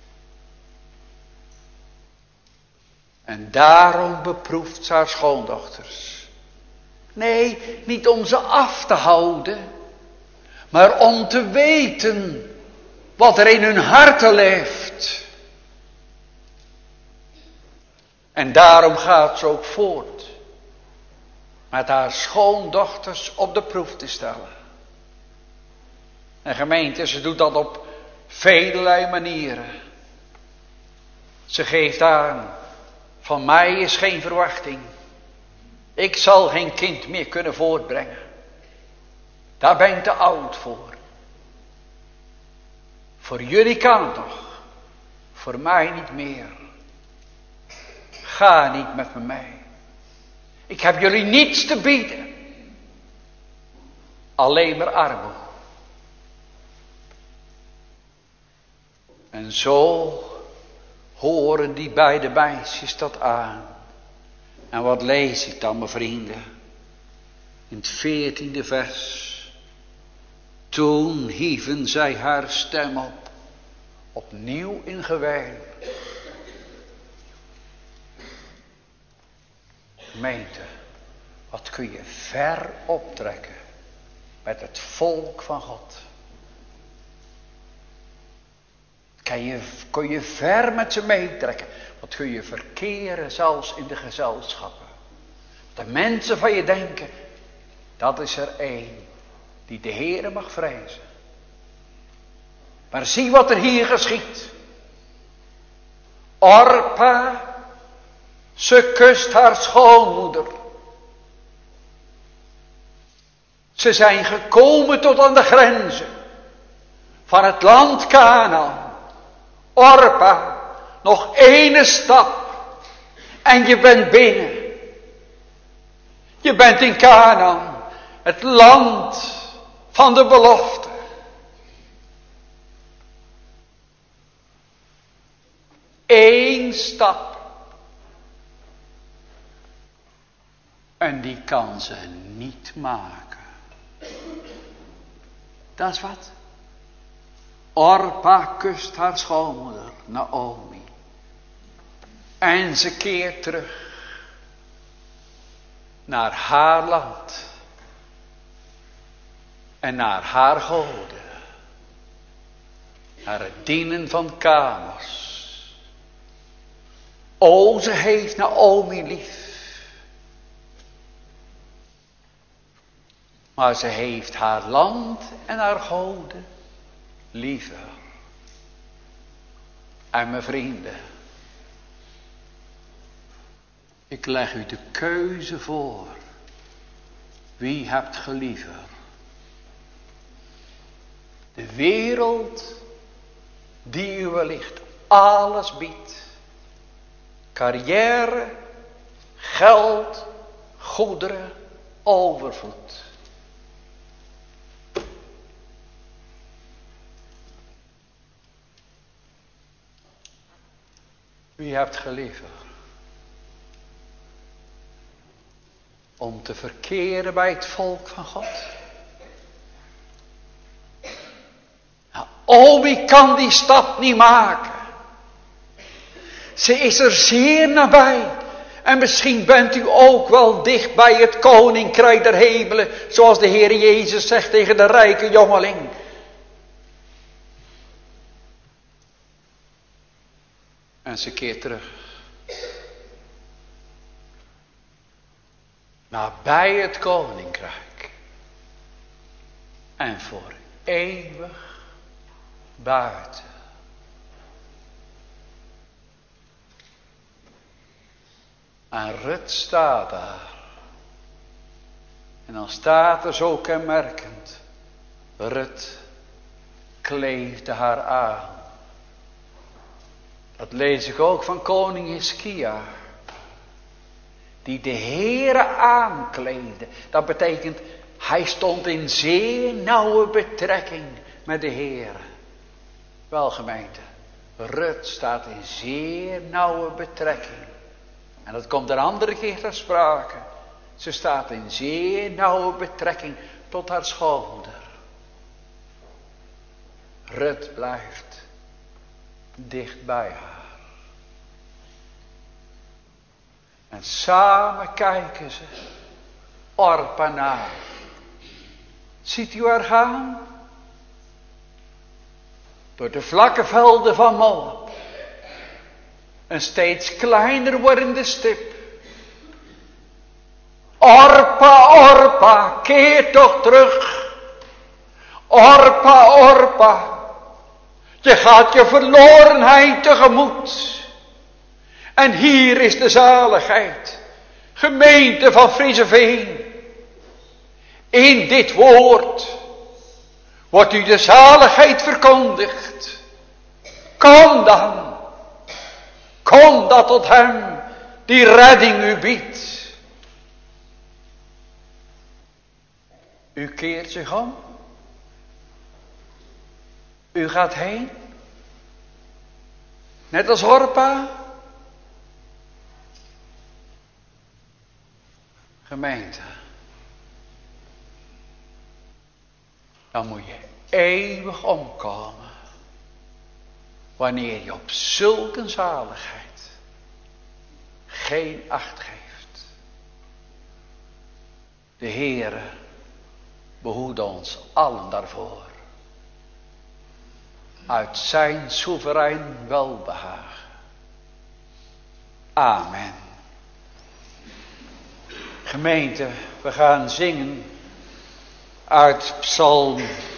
Speaker 2: En daarom beproeft ze haar schoondochters. Nee, niet om ze af te houden, maar om te weten wat er in hun harten leeft. En daarom gaat ze ook voort met haar schoondochters op de proef te stellen. En gemeente, ze doet dat op vele manieren. Ze geeft aan, van mij is geen verwachting. Ik zal geen kind meer kunnen voortbrengen. Daar ben ik te oud voor. Voor jullie kan het nog. Voor mij niet meer. Ga niet met me mee. Ik heb jullie niets te bieden. Alleen maar armoede. En zo horen die beide meisjes dat aan. En wat lees ik dan, mijn vrienden? In het veertiende vers. Toen hieven zij haar stem op. Opnieuw in geween. Gemeente, wat kun je ver optrekken met het volk van God. Kan je, kun je ver met ze meetrekken. Wat kun je verkeren zelfs in de gezelschappen. De mensen van je denken, dat is er één die de Heere mag vrezen. Maar zie wat er hier geschiet. Orpa, ze kust haar schoonmoeder. Ze zijn gekomen tot aan de grenzen van het land Kanaan. Orpa, nog één stap en je bent binnen. Je bent in Kanaan, het land van de belofte. Eén stap. En die kan ze niet maken. Dat is wat. Orpa kust haar schoonmoeder, Naomi. En ze keert terug naar haar land. En naar haar goden. Naar het dienen van Kamos. O, ze heeft Naomi lief. Maar ze heeft haar land en haar goden liever. En mijn vrienden, ik leg u de keuze voor. Wie hebt ge liever? De wereld die u wellicht alles biedt. Carrière, geld, goederen, overvloed. Wie hebt ge liever? Om te verkeren bij het volk van God? Naomi kan die stap niet maken. Ze is er zeer nabij. En misschien bent u ook wel dicht bij het koninkrijk der hemelen. Zoals de Heer Jezus zegt tegen de rijke jongeling. En ze keert terug. Nabij het koninkrijk. En voor eeuwig buiten. En Rut staat daar. En dan staat er zo kenmerkend. Rut kleefde haar aan. Dat lees ik ook van koning Hiskia. Die de Heere aankleedde. Dat betekent, hij stond in zeer nauwe betrekking met de Heere. Wel gemeente, Rut staat in zeer nauwe betrekking. En dat komt een andere keer ter sprake. Ze staat in zeer nauwe betrekking tot haar schoonmoeder. Rut blijft dicht bij haar. En samen kijken ze Orpa na. Ziet u haar gaan? Door de vlakke velden van Moab. Een steeds kleiner wordende stip. Orpa, Orpa, keer toch terug. Orpa, Orpa. Je gaat je verlorenheid tegemoet. En hier is de zaligheid. Gemeente van Frieseveen. In dit woord wordt u de zaligheid verkondigd. Kom dan. Kom dat tot hem die redding u biedt. U keert zich om. U gaat heen. Net als Orpa. Gemeente. Dan moet je eeuwig omkomen. Wanneer je op zulke zaligheid geen acht geeft. De Heere behoede ons allen daarvoor. Uit zijn soeverein welbehagen. Amen. Gemeente, we gaan zingen uit Psalm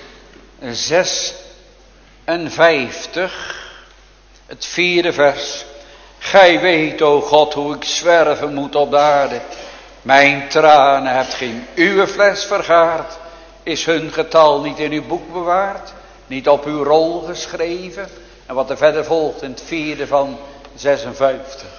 Speaker 2: zesenvijftig, het vierde vers. Gij weet, o God, hoe ik zwerven moet op de aarde. Mijn tranen hebt geen uwe fles vergaard. Is hun getal niet in uw boek bewaard? Niet op uw rol geschreven? En wat er verder volgt in het vierde van zesenvijftig.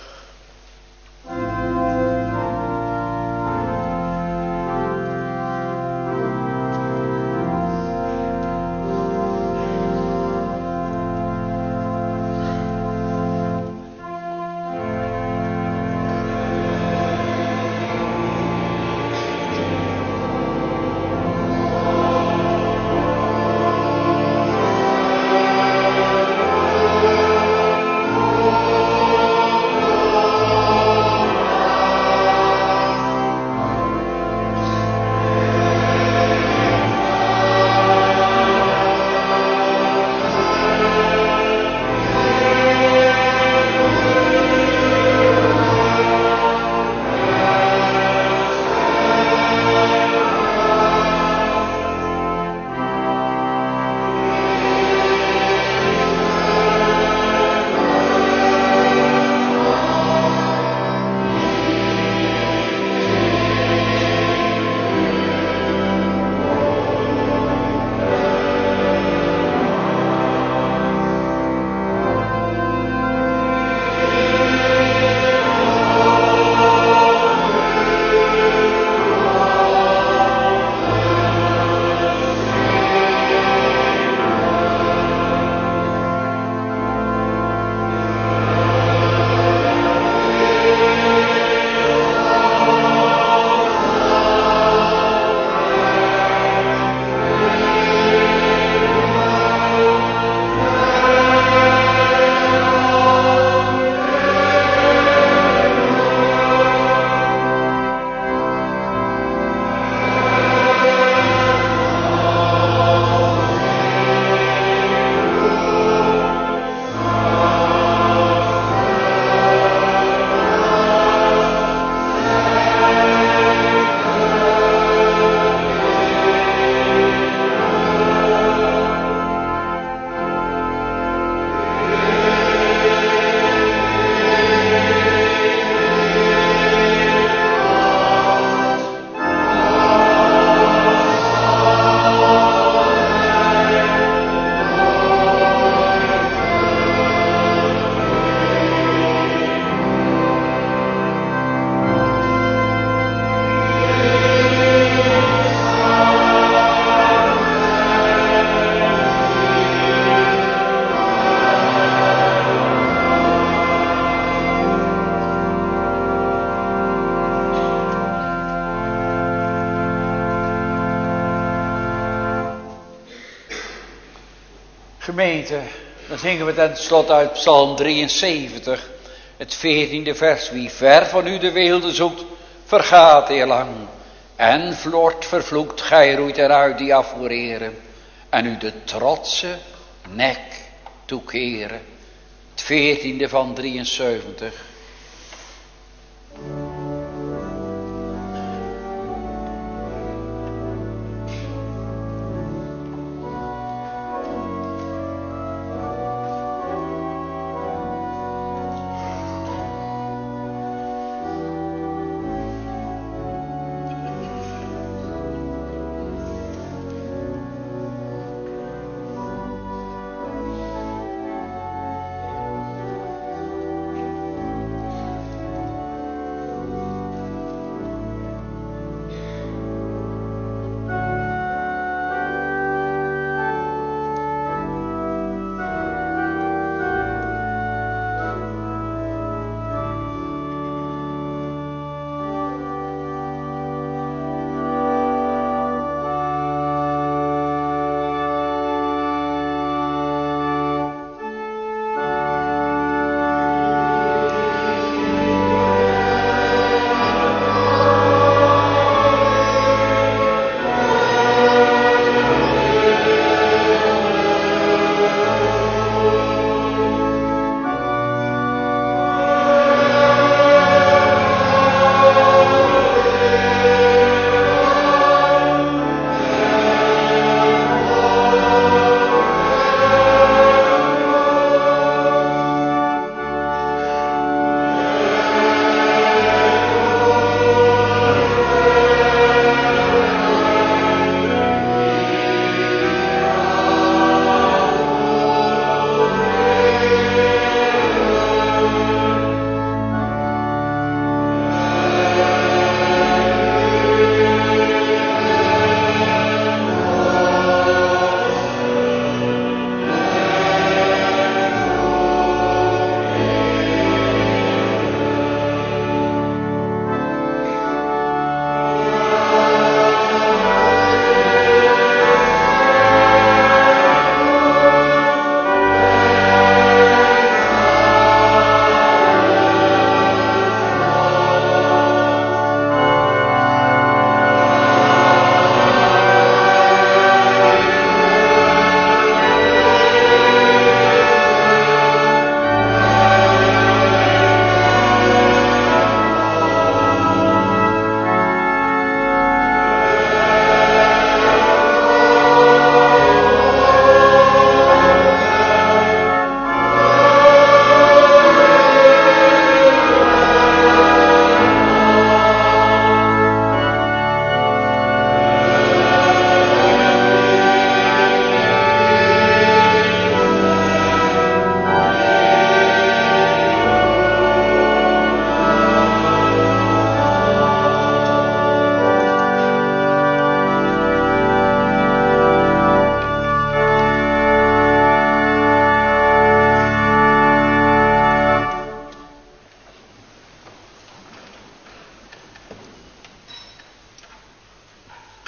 Speaker 2: Gemeente, dan zingen we ten slotte uit Psalm drieënzeventig, het veertiende vers. Wie ver van u de weelde zoekt, vergaat eerlang. En vlort vervloekt, gij roeit eruit die afvoereren. En u de trotse nek toekeren. Het veertiende van drieënzeventig.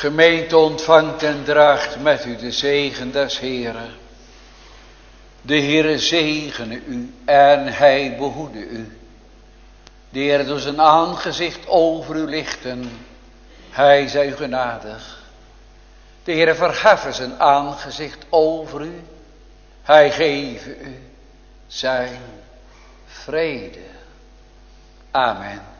Speaker 2: gemeente ontvangt en draagt met u de zegen des Heeren. De Heere zegene u en hij behoede u. De Heer doet zijn aangezicht over u lichten. Hij zij u genadig. De Heer verheffen zijn aangezicht over u. Hij geeft u zijn vrede. Amen.